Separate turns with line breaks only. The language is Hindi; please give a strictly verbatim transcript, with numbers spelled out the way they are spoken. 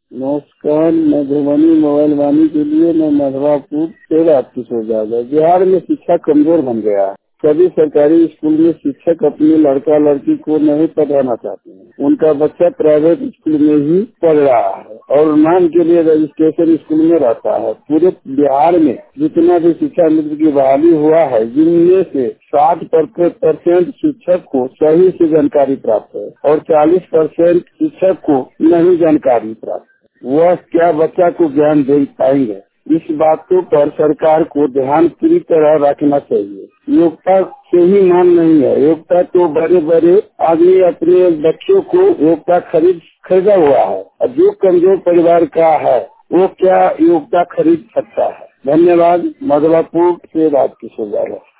नमस्कार। मधुबनी मोबाइल वाणी के लिए मैं मधवापुर से रात किशोर यादव। बिहार में शिक्षा कमजोर बन गया है। सभी सरकारी स्कूल में शिक्षक अपने लड़का लड़की को नहीं पढ़ाना चाहते हैं। उनका बच्चा प्राइवेट स्कूल में ही पढ़ रहा है और नाम के लिए रजिस्ट्रेशन स्कूल में रहता है। पूरे बिहार में जितना भी शिक्षा मित्र की बहाली हुआ है, जिनमें से साठ परसेंट शिक्षक को सही से जानकारी प्राप्त है और चालीस परसेंट शिक्षक को नहीं जानकारी प्राप्त। वह क्या बच्चा को ज्ञान दे पाएंगे? इस बातों पर सरकार को ध्यान पूरी तरह रखना चाहिए। योग्यता से ही मान नहीं है। योग्यता तो बड़े बड़े आदमी अपने बच्चों को योग्यता खरीद खरीदा हुआ है और जो कमजोर परिवार का है वो क्या योग्यता खरीद सकता है? धन्यवाद। मधवापुर से रात किशोर यादव।